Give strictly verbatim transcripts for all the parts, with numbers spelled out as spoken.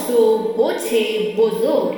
الیاس و بت بزرگ.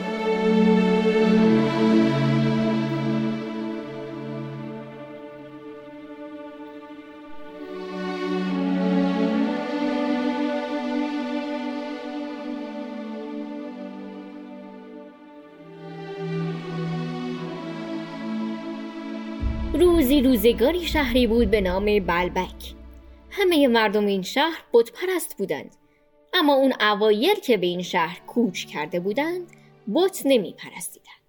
روزی روزگاری شهری بود به نام بلبک. همه مردم این شهر بت پرست بودند، اما اون اوایل که به این شهر کوچ کرده بودند بت نمی پرستیدند.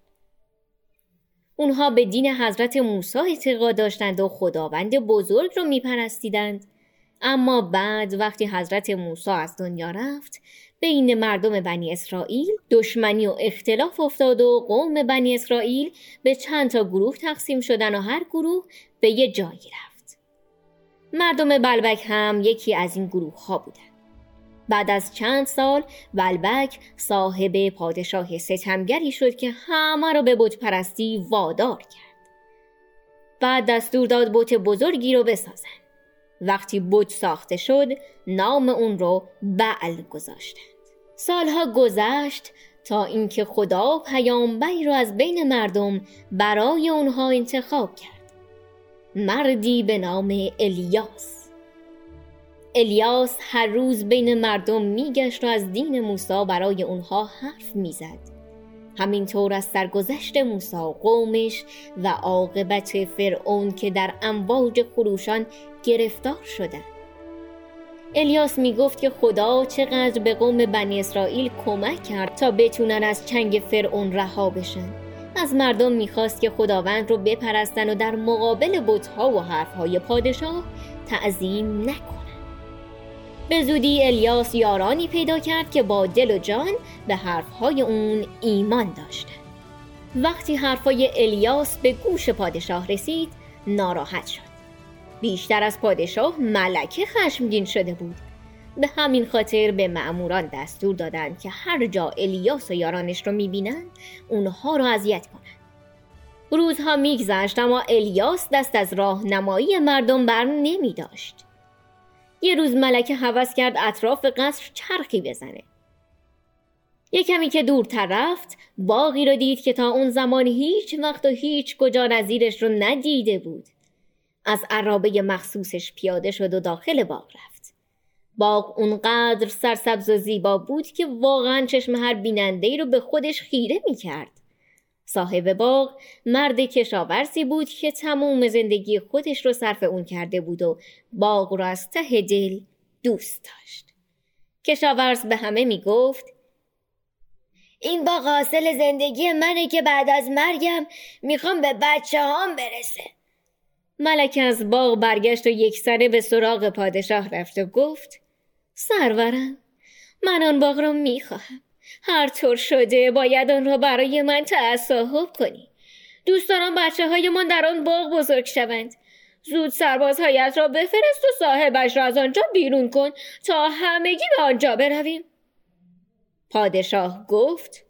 اونها به دین حضرت موسی اعتقاد داشتند و خداوند بزرگ رو می پرستیدند. اما بعد وقتی حضرت موسی از دنیا رفت، بین مردم بنی اسرائیل دشمنی و اختلاف افتاد و قوم بنی اسرائیل به چند تا گروه تقسیم شدن و هر گروه به یه جایی رفت. مردم بلبک هم یکی از این گروه ها بودن. بعد از چند سال بلبک صاحب پادشاه ستمگری شد که همه رو به بت پرستی وادار کرد. بعد دستور داد بت بزرگی رو بسازن. وقتی بت ساخته شد نام اون رو بعل گذاشتند. سالها گذشت تا اینکه خدا پیامبری رو از بین مردم برای اونها انتخاب کرد. مردی به نام الیاس. الیاس هر روز بین مردم میگشت و از دین موسی برای اونها حرف میزد. همینطور از سرگذشت موسی و قومش و عاقبت فرعون که در امواج خروشان گرفتار شدند. الیاس میگفت که خدا چقدر به قوم بنی اسرائیل کمک کرد تا بتونن از چنگ فرعون رها بشن. از مردم میخواست که خداوند رو بپرستن و در مقابل بت‌ها و حرف‌های پادشاه تعظیم نکنن. به زودی الیاس یارانی پیدا کرد که با دل و جان به حرفهای اون ایمان داشتند. وقتی حرفای الیاس به گوش پادشاه رسید ناراحت شد. بیشتر از پادشاه ملکه خشمگین شده بود. به همین خاطر به مأموران دستور دادند که هر جا الیاس و یارانش رو میبینند اونها رو اذیت کنند. روزها میگذشت اما الیاس دست از راهنمایی مردم بر نمی داشت. یه روز ملکه هوس کرد اطراف قصر چرخی بزنه. یه کمی که دورتر رفت باغی رو دید که تا اون زمان هیچ وقت و هیچ کجا نظیرش رو ندیده بود. از عرابه مخصوصش پیاده شد و داخل باغ رفت. باغ اونقدر سرسبز و زیبا بود که واقعا چشم هر بیننده‌ای رو به خودش خیره می کرد. صاحب باغ مرد کشاورزی بود که تمام زندگی خودش رو صرف اون کرده بود و باغ رو از ته دل دوست داشت. کشاورز به همه می گفت این باغ حاصل زندگی منه که بعد از مرگم میخوام به بچه هام برسه. ملکه از باغ برگشت و یک سره به سراغ پادشاه رفت و گفت سرورم، من آن باغ را میخواهم. هر طور شده باید آن را برای من تصاحب کنی. دوست دارم بچه های من در آن باغ بزرگ شوند. زود سربازهایت را بفرست و صاحبش را از آنجا بیرون کن تا همگی به آنجا برویم. پادشاه گفت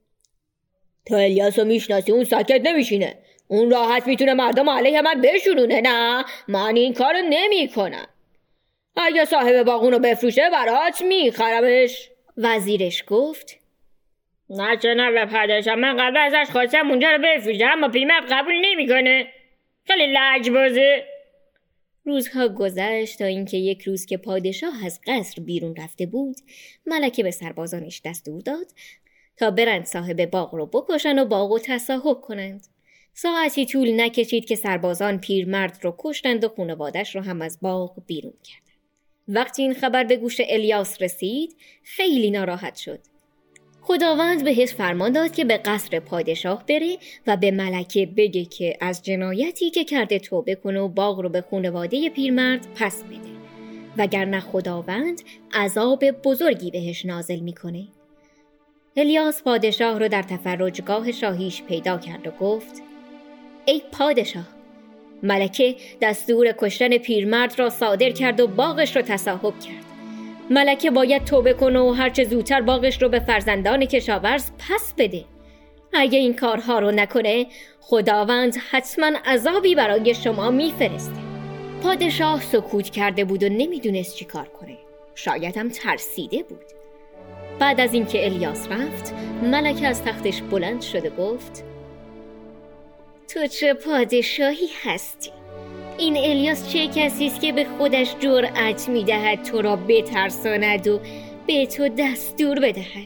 تو الیاس رو میشناسی، اون ساکت نمیشینه. اون راحت میتونه مردم علیه من بشورونه. نه، من این کارو نمی کنم. اگه صاحب باغ اونو بفروشه برات میخرمش. وزیرش گفت نه جناب پادشاه، من قبل ازش خواستم اونجا رو بفروشه اما پیمرد قبول نمیکنه. خیلی لجبازه. روزها گذشت تا اینکه یک روز که پادشاه از قصر بیرون رفته بود، ملکه به سربازانش دستور داد تا برند صاحب باغ رو بکشن و باغ رو تصاحب کنند. ساعتی طول نکشید که سربازان پیرمرد رو کشتند و خانواده‌اش رو هم از باغ بیرون کردند. وقتی این خبر به گوش الیاس رسید خیلی ناراحت شد. خداوند بهش فرمان داد که به قصر پادشاه بره و به ملکه بگه که از جنایتی که کرده توبه کنه و باغ رو به خانواده پیرمرد پس بده، وگرنه خداوند عذاب بزرگی بهش نازل میکنه. الیاس پادشاه رو در تفرجگاه شاهیش پیدا کرد و گفت ای پادشاه، ملکه دستور کشتن پیرمرد را صادر کرد و باغش را تصاحب کرد. ملکه باید توبه کنه و هرچه زودتر باغش رو به فرزندان کشاورز پس بده. اگه این کارها رو نکنه خداوند حتما عذابی برای شما میفرسته. پادشاه سکوت کرده بود و نمیدونست چی کار کنه. شاید هم ترسیده بود. بعد از اینکه الیاس رفت، ملکه از تختش بلند شد و گفت: تو چه پادشاهی هستی؟ این الیاس چه کسی است که به خودش جرأت می‌دهد تو را بترساند و به تو دستور بدهد؟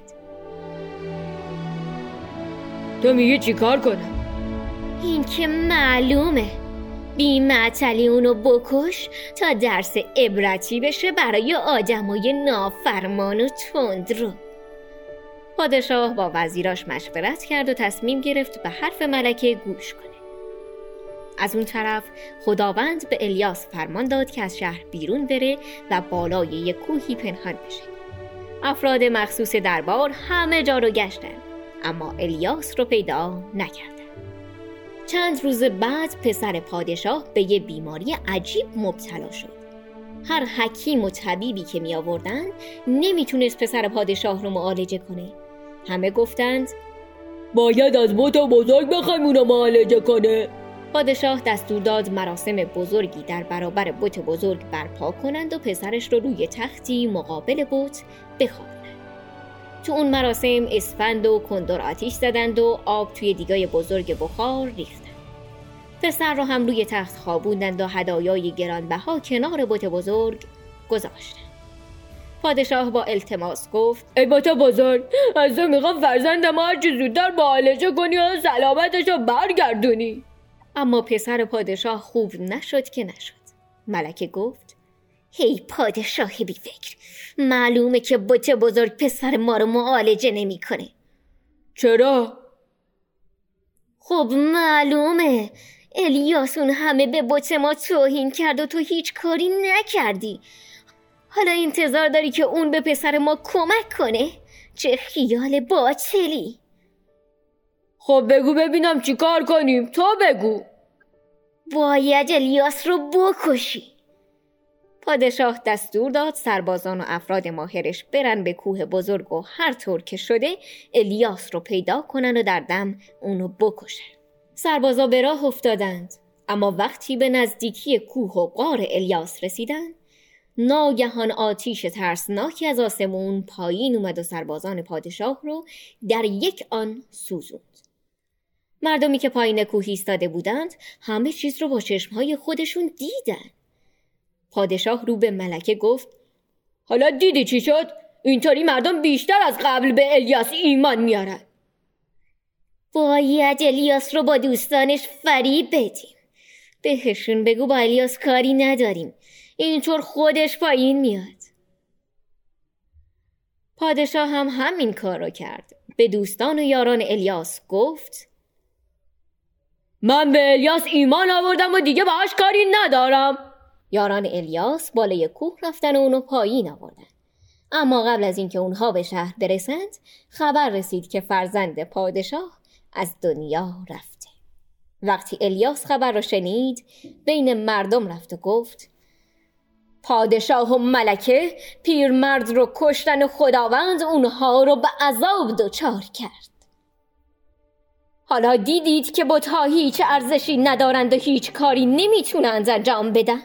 تو میگی چی کار کنم؟ این که معلومه، بی معطلی اونو بکش تا درس عبرتی بشه برای آدمای نافرمان و تندرو. پادشاه با وزیراش مشورت کرد و تصمیم گرفت به حرف ملکه گوش کنه. از اون طرف خداوند به الیاس فرمان داد که از شهر بیرون بره و بالای یک کوهی پنهان بشه. افراد مخصوص دربار همه جا رو گشتن، اما الیاس رو پیدا نکردن. چند روز بعد پسر پادشاه به یه بیماری عجیب مبتلا شد. هر حکیم و طبیبی که می آوردن نمیتونست پسر پادشاه رو معالجه کنه. همه گفتند باید از بت بزرگ بخوایم اونو معالجه کنه. پادشاه دستور داد مراسم بزرگی در برابر بت بزرگ برپا کنند و پسرش رو روی تختی مقابل بت بخوابونند. تو اون مراسم اسفند و کندر آتیش زدند و آب توی دیگای بزرگ بخار ریختند. پسر رو هم روی تخت خوابوندند و هدایای گرانبها کنار بت بزرگ گذاشتند. پادشاه با التماس گفت: ای بت بزرگ، از تو میخوام فرزندم هر چه زودتر معالجه کنی و سلامتش رو برگردونی. اما پسر پادشاه خوب نشد که نشد. ملکه گفت: هی پادشاه بی فکر، معلومه که بت بزرگ پسر ما رو معالجه نمی کنه. چرا؟ خب معلومه، الیاس اون همه به بت ما توهین کرد و تو هیچ کاری نکردی. حالا انتظار داری که اون به پسر ما کمک کنه؟ چه خیال باطلی. خب بگو ببینم چی کار کنیم، تو بگو. باید الیاس رو بکشی. پادشاه دستور داد سربازان و افراد ماهرش برن به کوه بزرگ و هر طور که شده الیاس رو پیدا کنن و در دم اونو بکشن. سربازا به راه افتادند، اما وقتی به نزدیکی کوه و غار الیاس رسیدند، ناگهان آتیش ترسناکی از آسمون پایین اومد و سربازان پادشاه رو در یک آن سوزوند. مردمی که پایین کوه ایستاده بودند همه چیز رو با چشمهای خودشون دیدن. پادشاه رو به ملکه گفت: حالا دیدی چی شد؟ اینطوری مردم بیشتر از قبل به الیاس ایمان میارن. باید الیاس رو با دوستانش فریب بدیم. بهشون بگو با الیاس کاری نداریم، اینطور خودش پایین میاد. پادشاه هم همین کار رو کرد. به دوستان و یاران الیاس گفت: من به الیاس ایمان آوردم و دیگه باهاش کاری ندارم. یاران الیاس بالای کوه رفتن و اونو پایین آوردن. اما قبل از اینکه اونها به شهر برسند، خبر رسید که فرزند پادشاه از دنیا رفته. وقتی الیاس خبر رو شنید، بین مردم رفت و گفت: پادشاه و ملکه پیرمرد رو کشتن و خداوند اونها رو به عذاب دچار کرد. حالا دیدید که بت‌ها هیچ ارزشی ندارند و هیچ کاری نمیتونند انجام بدن.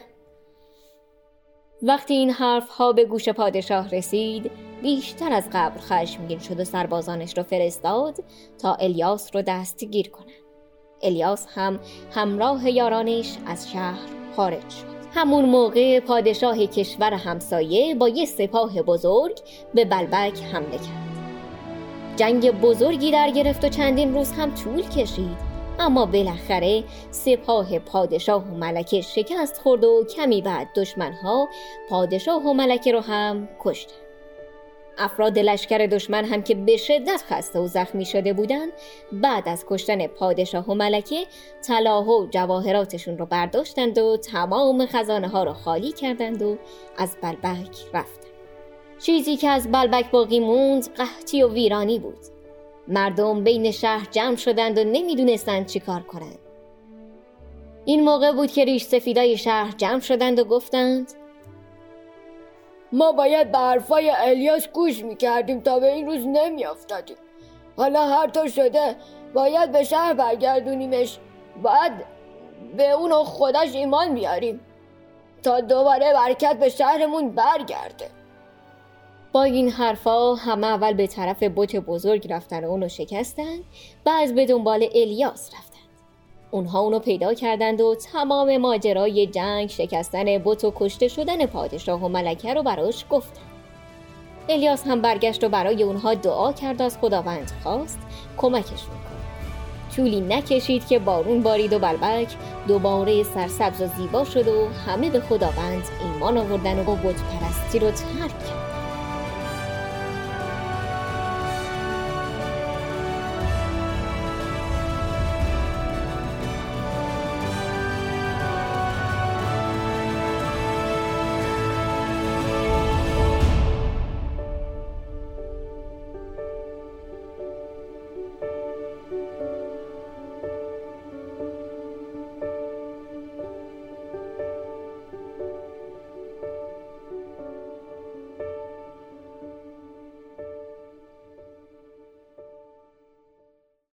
وقتی این حرف ها به گوش پادشاه رسید، بیشتر از قبل خشمگین شد و سربازانش رو فرستاد تا الیاس رو دستگیر کنند. الیاس هم همراه یارانش از شهر خارج شد. همون موقع پادشاه کشور همسایه با یه سپاه بزرگ به بلبک حمله کرد. جنگ بزرگی در گرفت و چندین روز هم طول کشید، اما بالاخره سپاه پادشاه و ملکه شکست خورد و کمی بعد دشمنها پادشاه و ملکه رو هم کشتند. افراد لشکر دشمن هم که به شدت خسته و زخمی شده بودند، بعد از کشتن پادشاه و ملکه طلا و جواهراتشون رو برداشتند و تمام خزانه ها رو خالی کردند و از بلبک رفتند. چیزی که از بلبک باقی موند قحطی و ویرانی بود. مردم بین شهر جمع شدند و نمیدونستند چی کار کنند. این موقع بود که ریش سفیدای شهر جمع شدند و گفتند: ما باید به حرفای الیاس گوش میکردیم تا به این روز نمیافتادیم. حالا هر طور شده باید به شهر برگردونیمش. باید به اون و خودش ایمان بیاریم تا دوباره برکت به شهرمون برگرده. با این حرفا همه اول به طرف بت بزرگ رفتن و اونو شکستن، بعد به دنبال الیاس رفتند. اونها اونو پیدا کردند و تمام ماجرای جنگ، شکستن بت و کشته شدن پادشاه و ملکه رو براش گفتند. الیاس هم برگشت و برای اونها دعا کرد و از خداوند خواست کمکشون کنه. طولی نکشید که بارون بارید و بلبک دوباره سرسبز و زیبا شد و همه به خداوند ایمان آوردن و بت پرستی رو